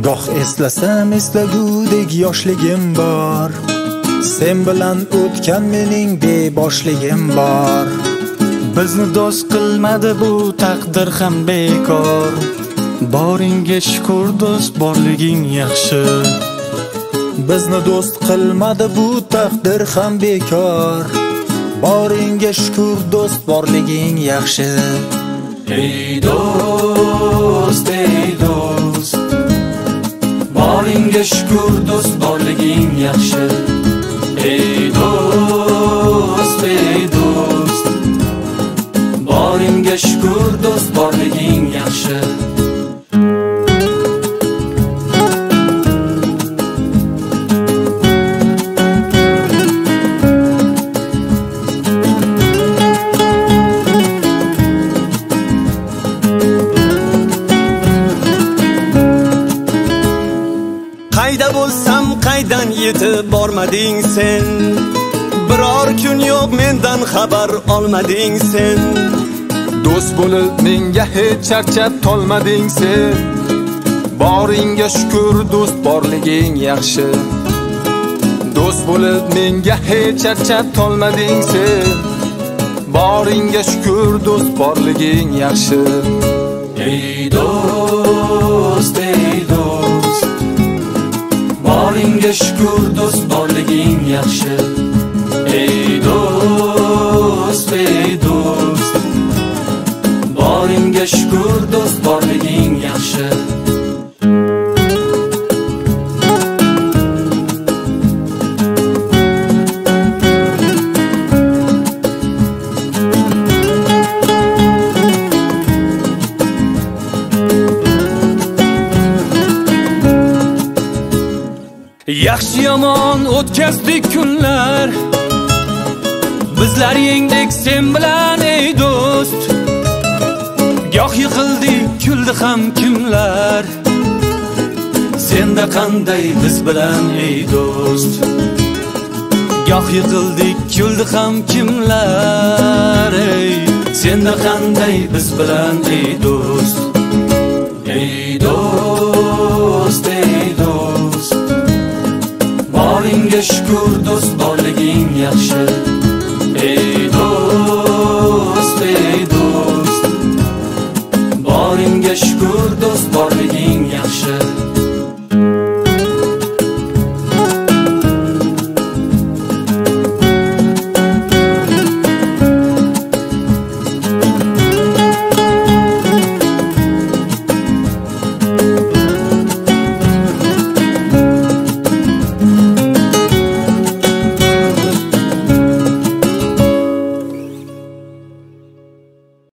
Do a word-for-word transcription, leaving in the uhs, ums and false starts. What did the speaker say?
Goh eslasam eslagudek yoshligim bor, sen bilan o'tgan mening beboshligim bor. Bizni do'st qilmadi bu taqdir ham bekor. Boringga shukr do'st borliging yaxshi. Bizni do'st qilmadi bu taqdir ham bekor. Boringga shukr do'st borliging yaxshi. Ey do'st, ey do'st, boringga shukr do'st borliging yaxshi. Ey do'st, ey do'st, boringga shukr do'st borliging yaxshi. Qayda bo'lsam qaydan yetib bormading sen. Biror kun yo'q mendan xabar olmading sen. Do'st bo'lib menga hech charchab tolmading sen. Boringga shukr do'st borliging yaxshi. Do'st bo'lib menga hech charchab tolmading sen. Boringga shukr do'st borliging yaxshi. Ey do'st, ey do'st, boringga shukr do'st borliging yaxshi. Ey do'st, ey do'st, boringga shukr do'st borliging yaxshi. Yaxshi yomon o'tkazdik kunlar, bizlar yengdik sen bilan ey do'st. Goh yiqildik, kuldi ham kimlar, senda qanday biz bilan ey do'st. Goh yiqildik, kuldi ham kimlar, ey senda qanday biz bilan ey do'st. Ey do'st, ey do'st, boringga shukr do'st borliging yaxshi.